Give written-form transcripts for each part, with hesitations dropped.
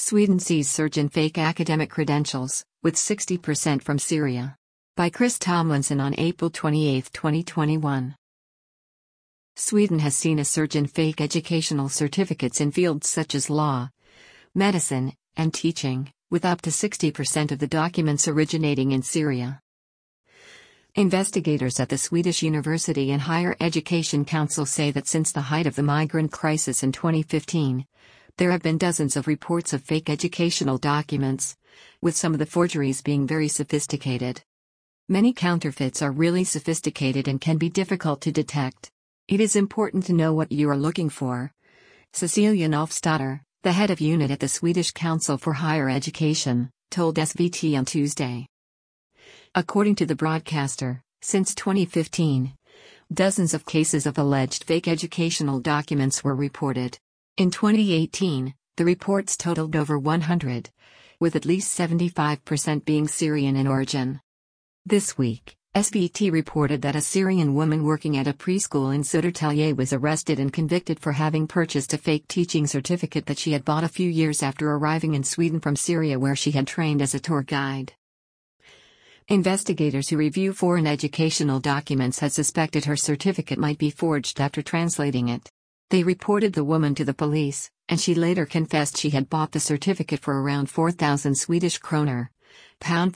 Sweden sees surge in fake academic credentials, with 60% from Syria. By Chris Tomlinson on April 28, 2021. Sweden has seen a surge in fake educational certificates in fields such as law, medicine, and teaching, with up to 60% of the documents originating in Syria. Investigators at the Swedish University and Higher Education Council say that since the height of the migrant crisis in 2015, there have been dozens of reports of fake educational documents, with some of the forgeries being very sophisticated. Many counterfeits are really sophisticated and can be difficult to detect. It is important to know what you are looking for. Cecilia Nolfsdotter, the head of unit at the Swedish Council for Higher Education, told SVT on Tuesday. According to the broadcaster, since 2015, dozens of cases of alleged fake educational documents were reported. In 2018, the reports totaled over 100, with at least 75% being Syrian in origin. This week, SVT reported that a Syrian woman working at a preschool in Södertälje was arrested and convicted for having purchased a fake teaching certificate that she had bought a few years after arriving in Sweden from Syria, where she had trained as a tour guide. Investigators who review foreign educational documents had suspected her certificate might be forged after translating it. They reported the woman to the police, and she later confessed she had bought the certificate for around 4,000 Swedish kroner, pound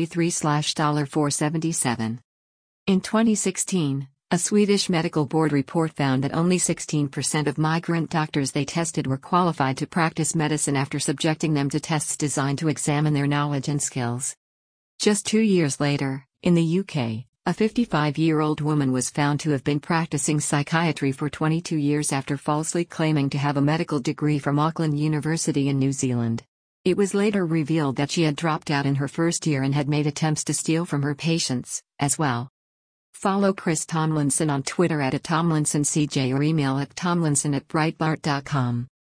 $343/$477. In 2016, a Swedish medical board report found that only 16% of migrant doctors they tested were qualified to practice medicine after subjecting them to tests designed to examine their knowledge and skills. Just 2 years later, in the UK, a 55-year-old woman was found to have been practicing psychiatry for 22 years after falsely claiming to have a medical degree from Auckland University in New Zealand. It was later revealed that she had dropped out in her first year and had made attempts to steal from her patients, as well. Follow Chris Tomlinson on Twitter @TomlinsonCJ or email at tomlinson@breitbart.com.